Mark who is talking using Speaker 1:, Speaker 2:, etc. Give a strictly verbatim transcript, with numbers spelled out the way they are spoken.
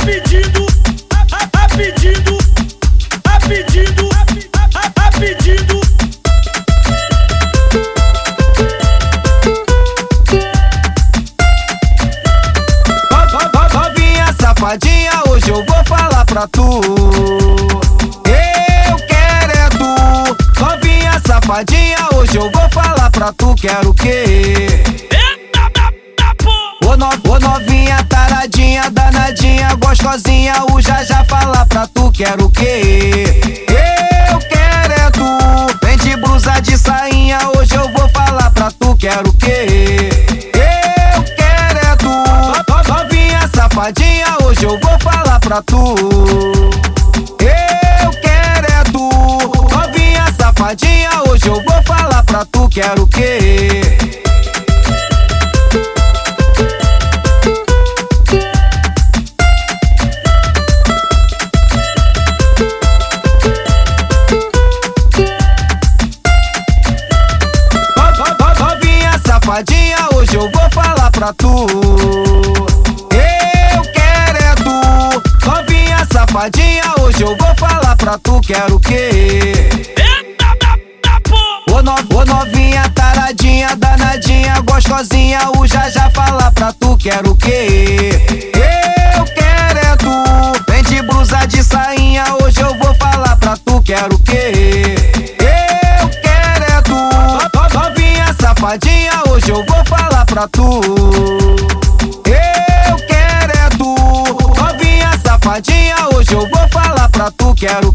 Speaker 1: pedido, a, a pedido, a pedido, a, a pedido.
Speaker 2: Novinha safadinha, hoje eu vou falar pra tu. Eu quero é tu. Novinha safadinha, hoje eu vou falar pra tu. Quero o quê? Ô, no, ô novinha taradinha, danadinha, gostosinha, o já já fala pra tu. Quero o quê? Eu quero é tu. Vem de blusa de sainha, hoje eu vou falar pra tu. Quero o quê? Eu quero é tu. Novinha safadinha, hoje eu vou falar pra tu. Eu quero é tu. Novinha safadinha, hoje eu vou falar pra tu. Quero o quê? Safadinha, hoje eu vou falar pra tu. Eu quero é tu. Novinha safadinha, hoje eu vou falar pra tu. Quero o quê? Ô, no, ô novinha taradinha, danadinha, gostosinha, o já já fala pra tu. Quero o quê? Eu quero é tu. Vem de blusa de sainha, hoje eu vou falar pra tu. Quero o quê? Eu quero é tu. Novinha safadinha, hoje eu vou falar pra tu. Eu quero é tu. Novinha safadinha, hoje eu vou falar pra tu. Quero